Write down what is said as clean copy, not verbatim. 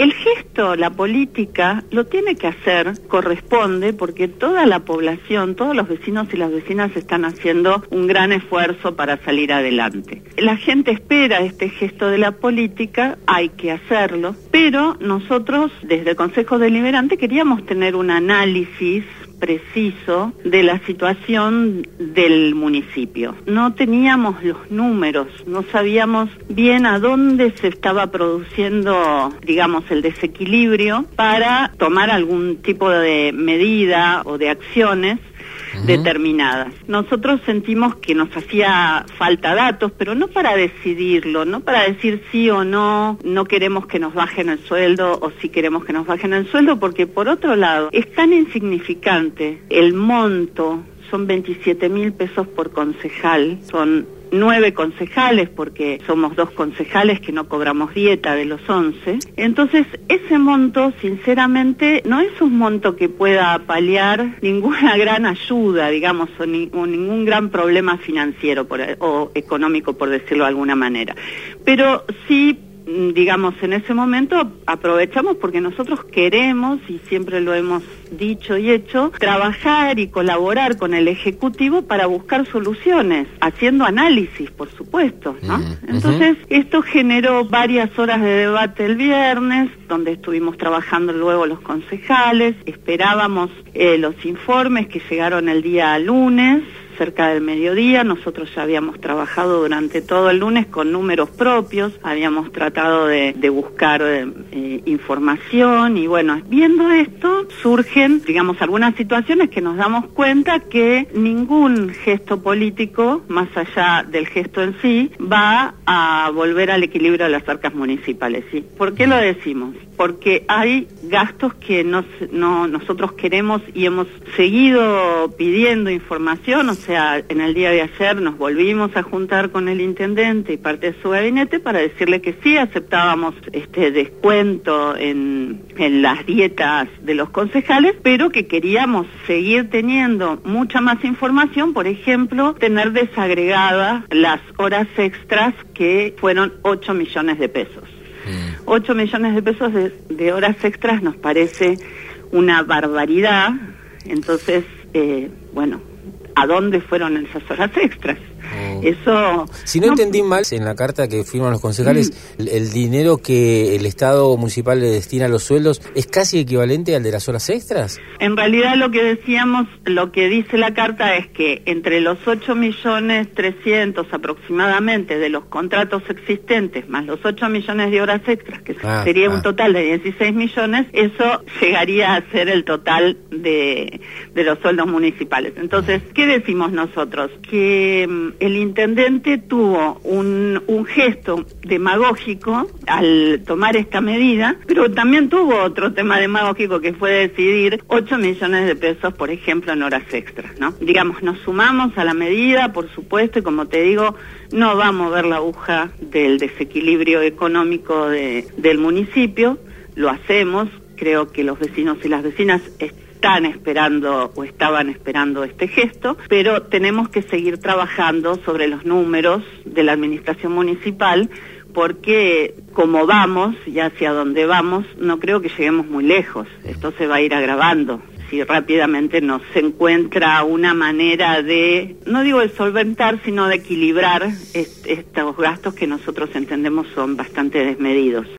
El gesto, la política, lo tiene que hacer, corresponde, porque toda la población, todos los vecinos y las vecinas están haciendo un gran esfuerzo para salir adelante. La gente espera este gesto de la política, hay que hacerlo, pero nosotros, desde el Consejo Deliberante, queríamos tener un análisis preciso de la situación del municipio. No teníamos los números, no sabíamos bien a dónde se estaba produciendo, digamos, el desequilibrio para tomar algún tipo de medida o de acciones determinadas. Nosotros sentimos que nos hacía falta datos, pero no para decidirlo, no para decir sí o no, no queremos que nos bajen el sueldo o sí queremos que nos bajen el sueldo, porque por otro lado es tan insignificante el monto, son 27.000 pesos por concejal, son 9 concejales, porque somos 2 concejales que no cobramos dieta de los 11. Entonces, ese monto, sinceramente, no es un monto que pueda paliar ninguna gran ayuda, digamos, o ningún gran problema financiero o económico, por decirlo de alguna manera. Pero sí, digamos, en ese momento aprovechamos porque nosotros queremos, y siempre lo hemos dicho y hecho, trabajar y colaborar con el Ejecutivo para buscar soluciones, haciendo análisis, por supuesto, ¿no? Entonces, esto generó varias horas de debate el viernes, donde estuvimos trabajando luego los concejales, esperábamos los informes que llegaron el día lunes, cerca del mediodía. Nosotros ya habíamos trabajado durante todo el lunes con números propios, habíamos tratado de buscar información y bueno, viendo esto surgen, digamos, algunas situaciones que nos damos cuenta que ningún gesto político, más allá del gesto en sí, va a volver al equilibrio de las arcas municipales, ¿sí? ¿Por qué lo decimos? Porque hay gastos que nosotros queremos y hemos seguido pidiendo información, o sea, en el día de ayer nos volvimos a juntar con el intendente y parte de su gabinete para decirle que sí aceptábamos este descuento en las dietas de los concejales, pero que queríamos seguir teniendo mucha más información, por ejemplo, tener desagregadas las horas extras, que fueron 8 millones de pesos. 8 millones de pesos de horas extras nos parece una barbaridad. Entonces, bueno, ¿a dónde fueron esas horas extras? Eso... Si no entendí mal, en la carta que firman los concejales, el dinero que el Estado municipal le destina a los sueldos es casi equivalente al de las horas extras. En realidad lo que decíamos, lo que dice la carta es que entre los 8.300.000 aproximadamente de los contratos existentes, más los 8 millones de horas extras, que sería un total de 16 millones, eso llegaría a ser el total de los sueldos municipales. Entonces, ¿qué decimos nosotros? Que el intendente tuvo un gesto demagógico al tomar esta medida, pero también tuvo otro tema demagógico, que fue decidir 8 millones de pesos, por ejemplo, en horas extras, ¿no? Digamos, nos sumamos a la medida, por supuesto, y como te digo, no va a mover la aguja del desequilibrio económico del municipio, lo hacemos, creo que los vecinos y las vecinas están esperando o estaban esperando este gesto, pero tenemos que seguir trabajando sobre los números de la administración municipal, porque como vamos y hacia donde vamos, no creo que lleguemos muy lejos. Esto se va a ir agravando. Si rápidamente no se encuentra una manera de, no digo de solventar, sino de equilibrar estos gastos que nosotros entendemos son bastante desmedidos.